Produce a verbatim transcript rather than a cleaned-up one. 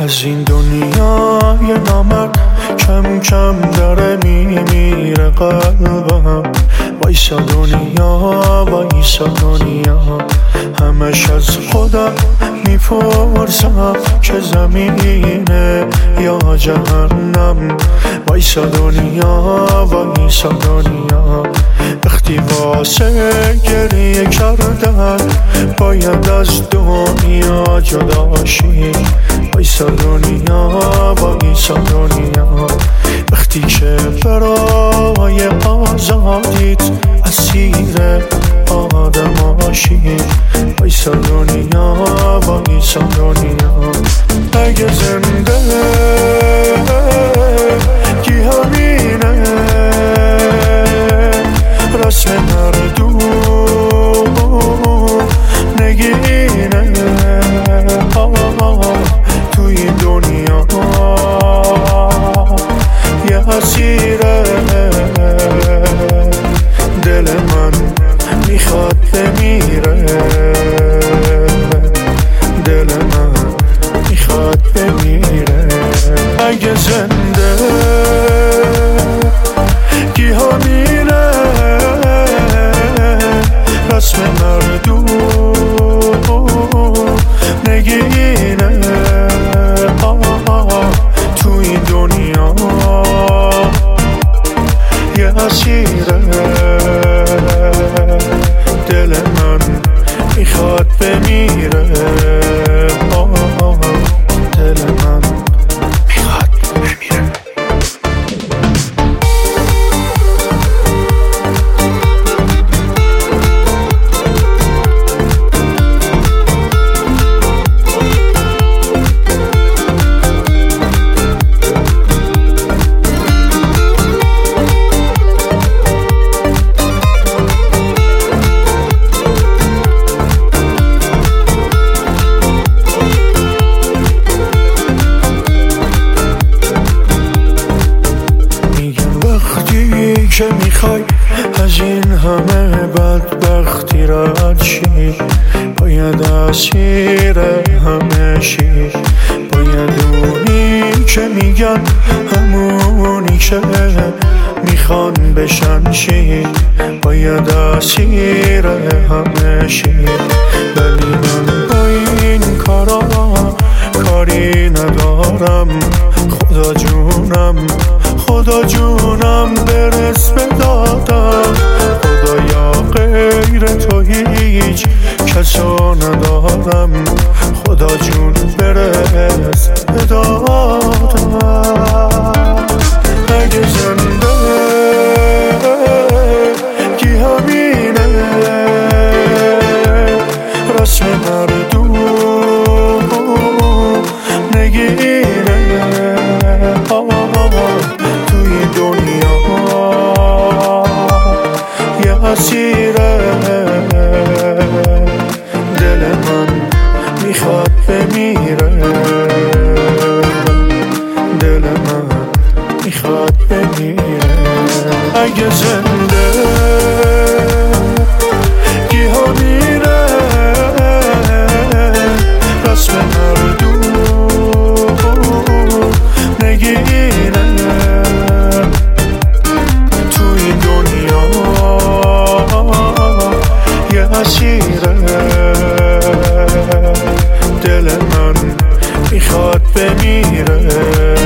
از این دنیای نامرد کم کم داره میمیره قلبم. وایسا دنیا وایسا دنیا، همش از خودم میپرسم که زمینه یا جهنم. وایسا دنیا وایسا دنیا، وقتی واسه گریه کردن باید از دنیا جدا شی. وایسا دنیا وایسا دنیا، وقتی که برای آزادیت اسیر آدماشی. وایسا دنیا وایسا دنیا، اگه زنده کی همینه رسم مردم نگینه. توی دنیا یه اسیره، دل من میخواد بمیره، دل من میخواد بمیره. اگه زنده کی همینه رسم مردم نگینه. تو این دنیا یه اسیره، دل من میخواد بمیره، دل من میخواد بمیره. که میخوای از این همه بدبختی رد شی، باید اسیر همه شی. باید اونی که میگن همونی که میخوان بشن شی، باید اسیر همه شی. ولی من با این کارا کاری ندارم، خدا جونم خدا جونم برس به دادم. خدایا غیر تو هیچ کسا ندارم، خدا جون برس به دادم. اگه زنده کی همینه رسم مردم نگینه. توی دنیا یه اسیره، دل من میخواد بمیره، دل من میخواد بمیره. اگه زنده کی همینه رسم مردم نگینه. توی دنیا یه اسیره، دل من میخواد بمیره.